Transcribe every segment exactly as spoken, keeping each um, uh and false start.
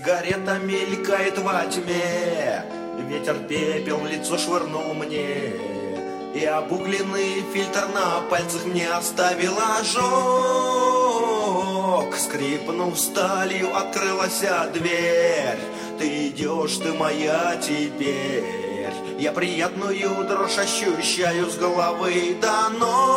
Сигарета мелькает во тьме, ветер пепел в лицо швырнул мне, и обугленный фильтр на пальцах мне оставил ожог. Скрипнув сталью, открылась дверь. Ты идешь, ты моя теперь. Я приятную дрожь ощущаю с головы до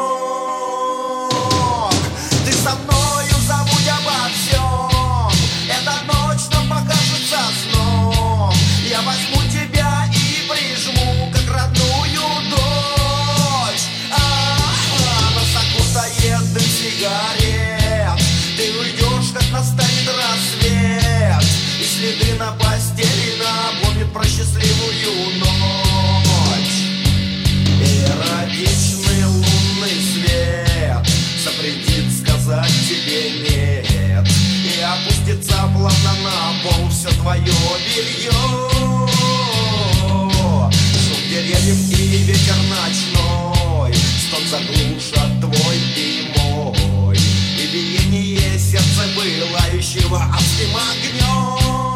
ног. Ты со мною, забудь обо всем. Эта ночь нам покажется сном. Я возьму тебя и прижму, как родную дочь. А-а-а, нас окутает дым сигарет. Ты уйдешь, как настанет рассвет, и следы на постели напомнят про счастливую ночь. Эротичный лунный свет запретит сказать тебе нет, и опустится плавно на пол все твое белье. Шум деревьев и ветер ночной стон заглушат твой и мой, и биение сердца пылающего адским огнем.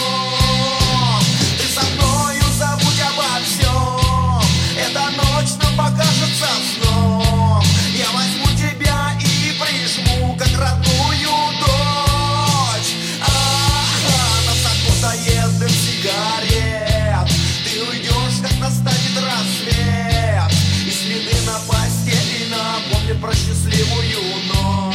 Ты со мною, забудь обо всем. Эта ночь нам покажется сном. Я возьму тебя и прижму, как родную дочь. А-а-а, нас окутает дым сигарет. Ты уйдешь, как настанет рассвет, и следы на постели напомнят про счастливую ночь.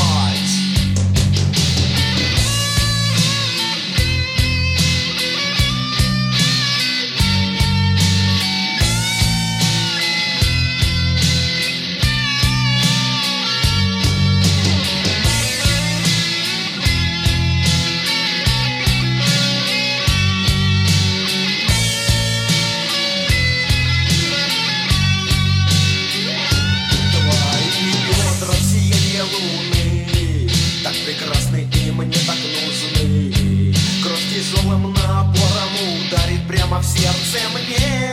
Прекрасны и мне так нужны. Кровь тяжелым напором ударит прямо в сердце мне.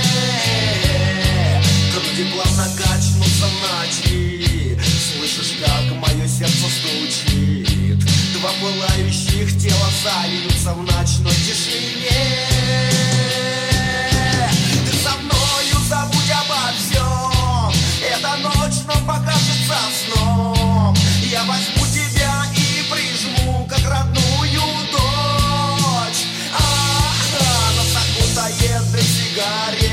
Груди плавно качнутся в ночи. Слышишь, как мое сердце стучит. Два пылающих тела сольются в ночной тишине. Ты со мною, забудь обо всем. Эта ночь нам покажется сном. Я возьму тебя и прижму, как родную дочь. А-а-а, нас окутает дым сигарет.